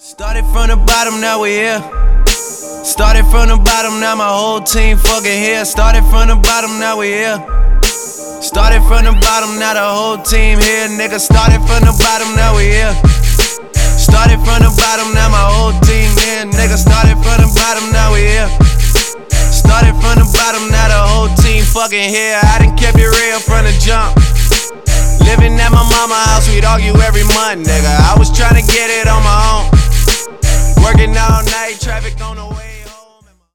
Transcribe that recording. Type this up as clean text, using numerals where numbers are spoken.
Started from the bottom, now we here. Started from the bottom, now my whole team fucking here. Started from the bottom, now we here. Started from the bottom, now the whole team here, nigga. Started from the bottom, now we here. Started from the bottom, now my whole team here, nigga. Started from the bottom, now we here. Started from the bottom, now the whole team fucking here. I done kept it real from the jump. Living at my mama's house, we'd argue every month, nigga. I was tryna get it on my own. Working all night, traffic on the way.